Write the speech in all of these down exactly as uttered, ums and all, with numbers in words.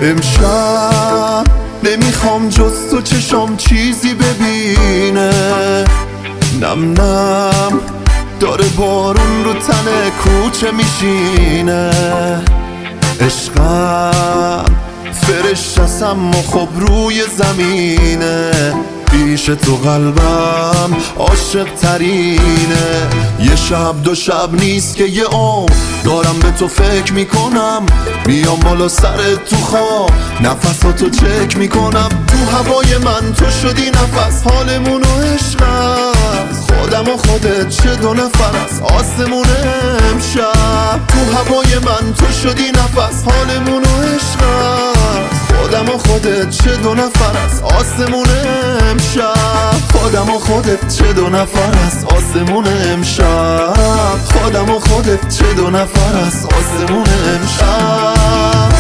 امشب نمیخوام جز تو چشام چیزی ببینه، نم نم داره بارون رو تن کوچه میشینه. عشقم فرشته‌ست اما خب روی زمینه، پیش تو قلبم عاشق ترینه. یه شب دو شب نیست که یه عمر دارم به تو فکر میکنم، میام بالا سر تو خواب نفساتو چک میکنم. تو هوای من تو شدی نفس، حالمونو عشقم خودم و خودت چه دو نفر از آسمون امشب. تو هوای من تو شدی نفس، حالمونو عشقم خودم و خودت چه دو نفر از آسمون امشب. خودم و خودت چه دو نفر از آسمون امشب. خودم و خودت چه دو نفر از آسمون امشب.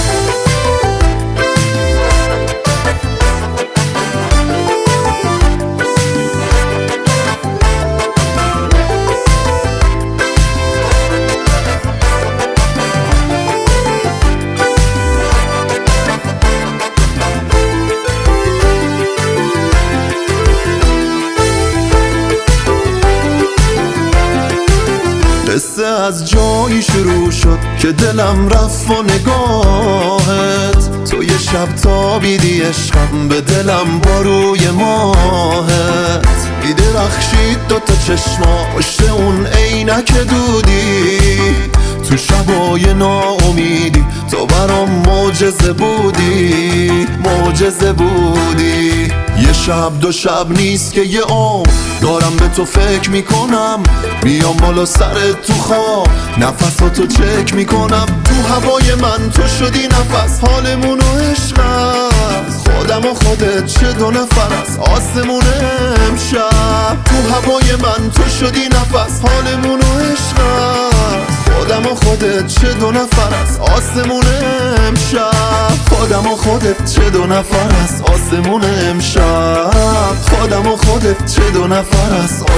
قصه از جایی شروع شد که دلم رفت و نگاهت. تو یه شب تابیدی عشقم به دلم با روی ماهت. میدرخشید دوتا چشما پشت اون عینک دودی، تو شبای ناامیدی تو برام معجزه بودی، معجزه بودی. یه شب دو شب نیست که یه عمر دارم به تو فکر میکنم، میام بالا سر تو خواب نفساتو چک میکنم. تو هوای من تو شدی نفس، حالمونو عشقم خودم و خودت چه دو نفر از آسمون امشب. تو هوای من تو شدی نفس، حالمونو عشقم خودم و خودت چه دو نفر از آسمون امشب. خودم و خودت چه دو نفر از آسمون امشب. خودم و خودت چه دو نفر از